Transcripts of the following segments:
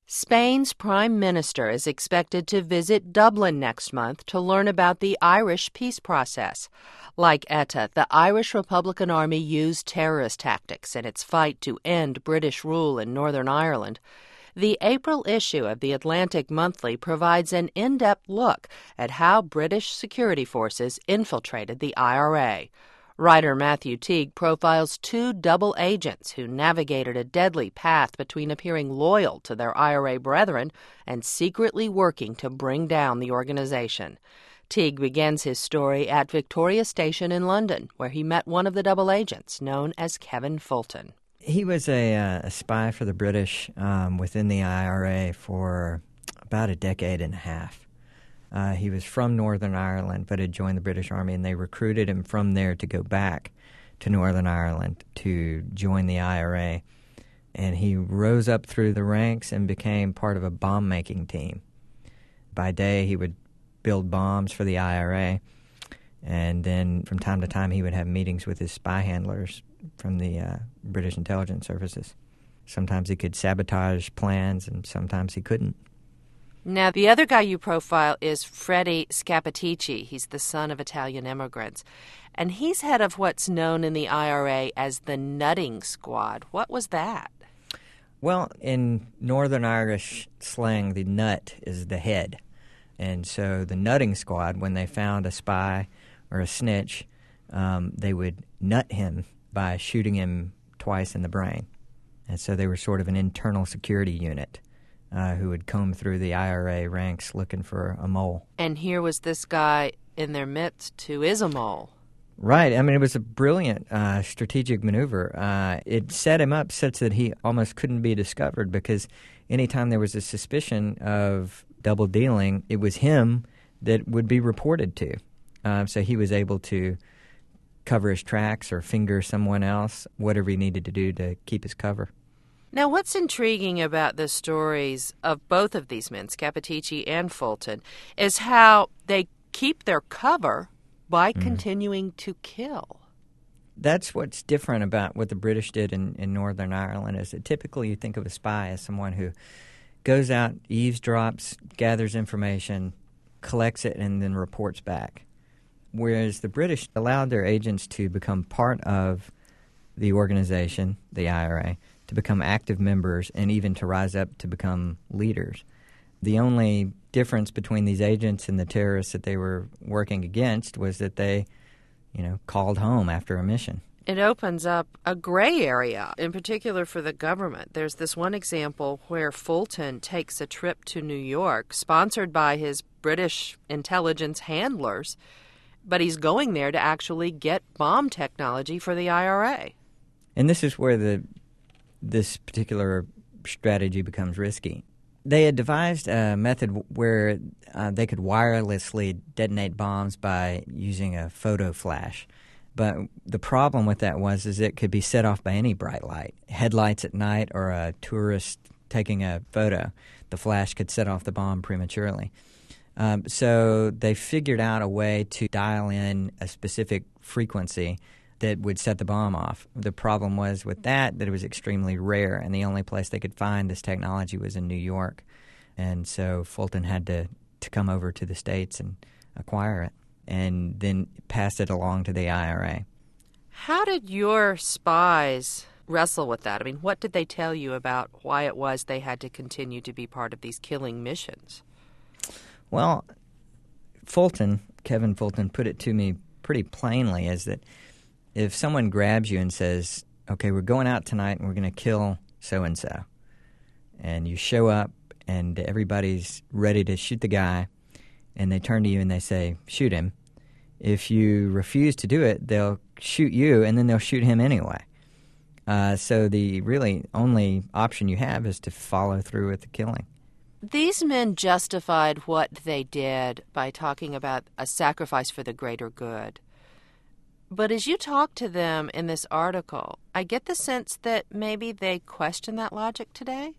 Spain's Prime Minister is expected to visit Dublin next month to learn about the Irish peace process. Like ETA, the Irish Republican Army used terrorist tactics in its fight to end British rule in Northern Ireland. The April issue of the Atlantic Monthly provides an in-depth look at how British security forces infiltrated the IRA. Writer Matthew Teague profiles two double agents who navigated a deadly path between appearing loyal to their IRA brethren and secretly working to bring down the organization. Teague begins his story at Victoria Station in London, where he met one of the double agents, known as Kevin Fulton. He was a spy for the British within the IRA for about a decade and a half. He was from Northern Ireland, but had joined the British Army, and they recruited him from there to go back to Northern Ireland to join the IRA. And he rose up through the ranks and became part of a bomb-making team. By day, he would build bombs for the IRA, and then from time to time, he would have meetings with his spy handlers from the British intelligence services. Sometimes he could sabotage plans, and sometimes he couldn't. Now, the other guy you profile is Freddie Scappaticci. He's the son of Italian immigrants. And he's head of what's known in the IRA as the Nutting Squad. What was that? Well, in Northern Irish slang, the nut is the head. And so the Nutting Squad, when they found a spy or a snitch, they would nut him by shooting him twice in the brain. And so they were sort of an internal security unit. Who would comb through the IRA ranks looking for a mole. And here was this guy in their midst who is a mole. Right. I mean, it was a brilliant strategic maneuver. It set him up such that he almost couldn't be discovered because anytime there was a suspicion of double dealing, it was him that would be reported to. So he was able to cover his tracks or finger someone else, whatever he needed to do to keep his cover. Now, what's intriguing about the stories of both of these men, Scappaticci and Fulton, is how they keep their cover by continuing to kill. That's what's different about what the British did in Northern Ireland, is that typically you think of a spy as someone who goes out, eavesdrops, gathers information, collects it, and then reports back. Whereas the British allowed their agents to become part of the organization, the IRA, to become active members, and even to rise up to become leaders. The only difference between these agents and the terrorists that they were working against was that they, called home after a mission. It opens up a gray area, in particular for the government. There's this one example where Fulton takes a trip to New York, sponsored by his British intelligence handlers, but he's going there to actually get bomb technology for the IRA. And this is where this particular strategy becomes risky. They had devised a method where they could wirelessly detonate bombs by using a photo flash. But the problem with that was it could be set off by any bright light. Headlights at night or a tourist taking a photo. The flash could set off the bomb prematurely. So they figured out a way to dial in a specific frequency that would set the bomb off. The problem was with that it was extremely rare, and the only place they could find this technology was in New York. And so Fulton had to come over to the States and acquire it, and then pass it along to the IRA. How did your spies wrestle with that? I mean, what did they tell you about why it was they had to continue to be part of these killing missions? Well, Kevin Fulton, put it to me pretty plainly, is that if someone grabs you and says, okay, we're going out tonight and we're going to kill so-and-so, and you show up and everybody's ready to shoot the guy, and they turn to you and they say, shoot him. If you refuse to do it, they'll shoot you, and then they'll shoot him anyway. So the really only option you have is to follow through with the killing. These men justified what they did by talking about a sacrifice for the greater good. But as you talk to them in this article, I get the sense that maybe they question that logic today?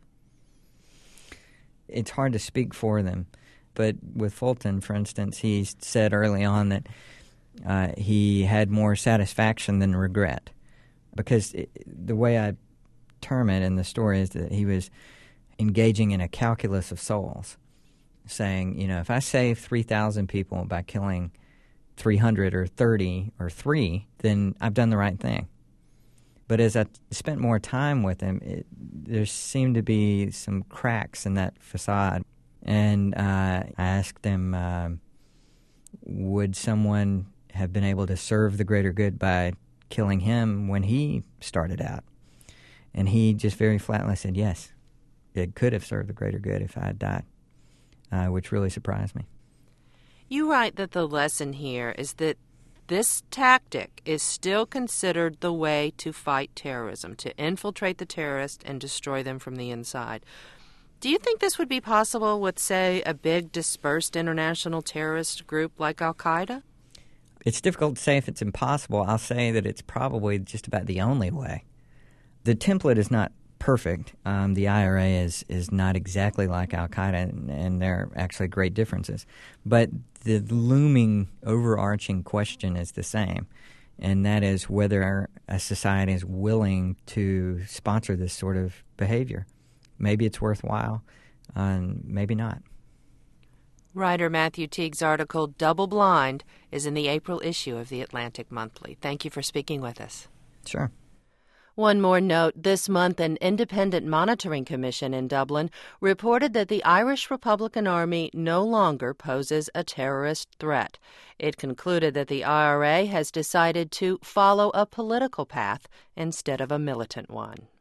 It's hard to speak for them. But with Fulton, for instance, he said early on that he had more satisfaction than regret. Because the way I term it in the story is that he engaging in a calculus of souls, saying, if I save 3,000 people by killing 300 or 30 or 3, then I've done the right thing. But as I spent more time with him, there seemed to be some cracks in that facade. And I asked him, would someone have been able to serve the greater good by killing him when he started out? And he just very flatly said, yes, it could have served the greater good if I had died, which really surprised me. You write that the lesson here is that this tactic is still considered the way to fight terrorism, to infiltrate the terrorists and destroy them from the inside. Do you think this would be possible with, say, a big dispersed international terrorist group like Al-Qaeda? It's difficult to say if it's impossible. I'll say that it's probably just about the only way. The template is not perfect. The IRA is not exactly like Al-Qaeda, and there are actually great differences. But the looming, overarching question is the same, and that is whether a society is willing to sponsor this sort of behavior. Maybe it's worthwhile, and maybe not. Writer Matthew Teague's article, Double Blind, is in the April issue of the Atlantic Monthly. Thank you for speaking with us. Sure. One more note. This month, an independent monitoring commission in Dublin reported that the Irish Republican Army no longer poses a terrorist threat. It concluded that the IRA has decided to follow a political path instead of a militant one.